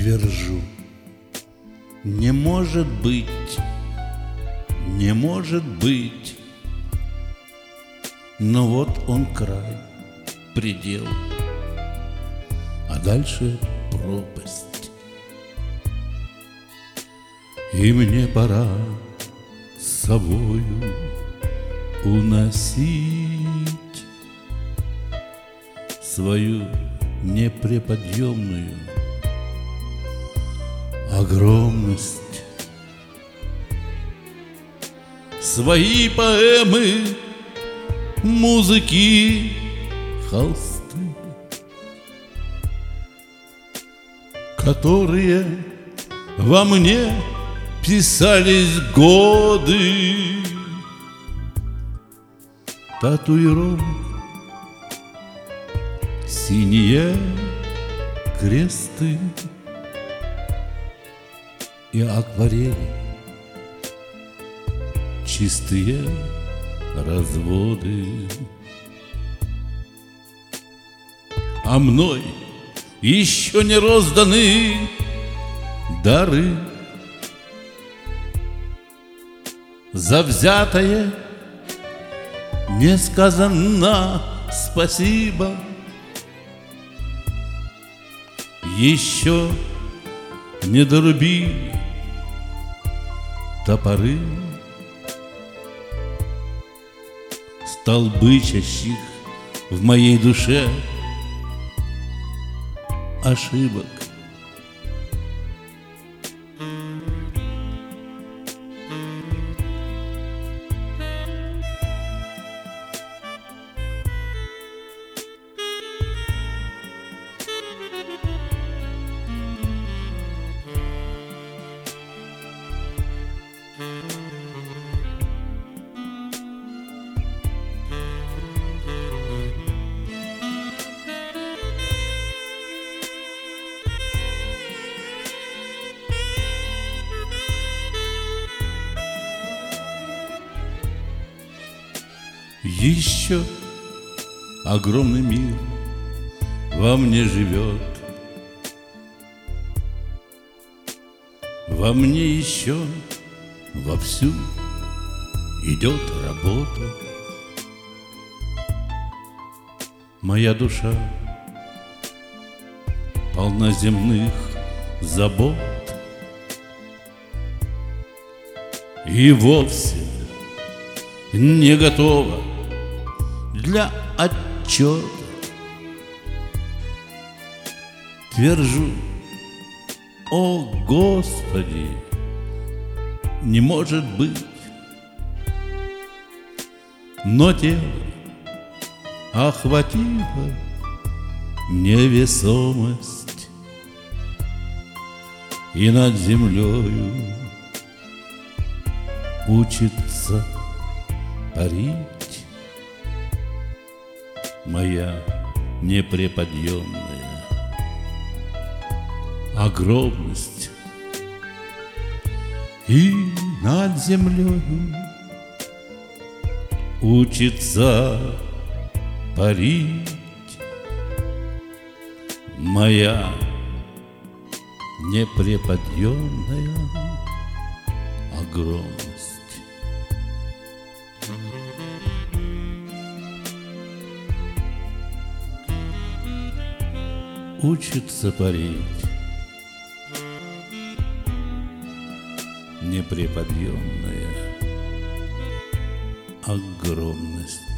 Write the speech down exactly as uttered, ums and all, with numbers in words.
Твержу: не может быть, не может быть. Но вот он край, предел, а дальше пропасть. И мне пора с собою уносить свою непреподъемную огромность, свои поэмы, музыки, холсты, которые во мне писались годы татуировок, синие кресты и акварели, чистые разводы. А мной еще не розданы дары за взятое не сказано спасибо. Еще не дорубили топоры столбычащих в моей душе ошибок. Еще огромный мир во мне живет, во мне еще вовсю идет работа. Моя душа полна земных забот и вовсе не готова для отчета. Твержу: о Господи, не может быть. Но тело охватила невесомость, и над землею учится парить моя непреподъемная огромность. И над землею учится парить моя непреподъемная огромность. Учится парить непреподъемная огромность.